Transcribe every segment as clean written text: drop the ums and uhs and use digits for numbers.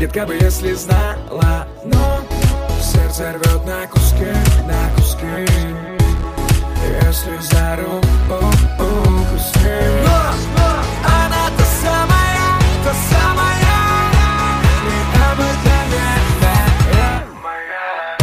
детка бы, если знала. Но сердце рвет на куски, если за руку с ним. Но она та самая, необыкновенная моя.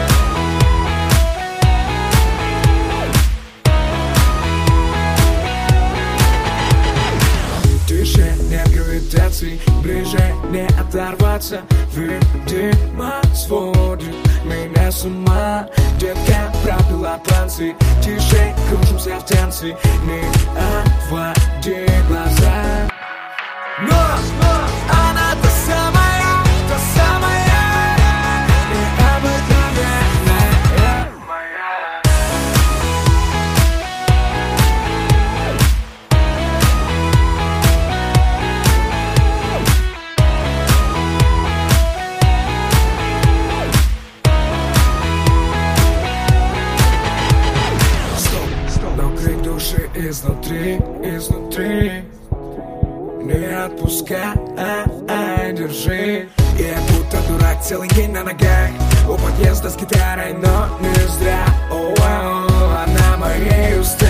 Движение гравитации, ближе не оторваться. Видимо, сводит меня с ума. Детка пропила танцы, тише кружимся в танце. Не отводи глаза. Но она та самая, необыкновенная моя. Но крик души изнутри не отпускай, держи. Я будто дурак целый день на ногах у подъезда с гитарой, но не зря. Она моей устали.